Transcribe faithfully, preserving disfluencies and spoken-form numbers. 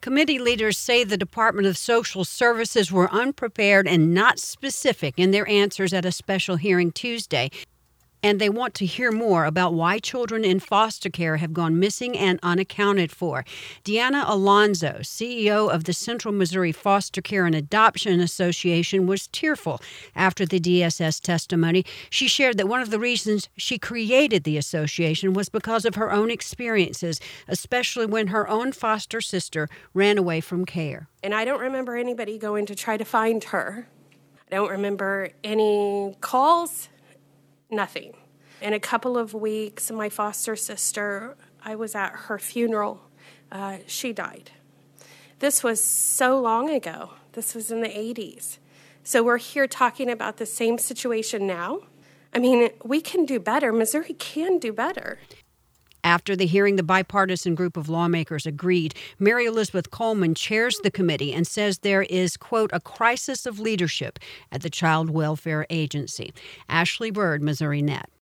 Committee leaders say the Department of Social Services were unprepared and not specific in their answers at a special hearing Tuesday. And they want to hear more about why children in foster care have gone missing and unaccounted for. Deanna Alonzo, C E O of the Central Missouri Foster Care and Adoption Association, was tearful after the D S S testimony. She shared that one of the reasons she created the association was because of her own experiences, especially when her own foster sister ran away from care. And I don't remember anybody going to try to find her. I don't remember any calls. Nothing. In a couple of weeks, my foster sister, I was at her funeral. Uh, she died. This was so long ago. This was in the eighties. So we're here talking about the same situation now. I mean, we can do better. Missouri can do better. After the hearing, the bipartisan group of lawmakers agreed. Mary Elizabeth Coleman chairs the committee and says there is, quote, a crisis of leadership at the Child Welfare Agency. Ashley Bird, Missouri Net.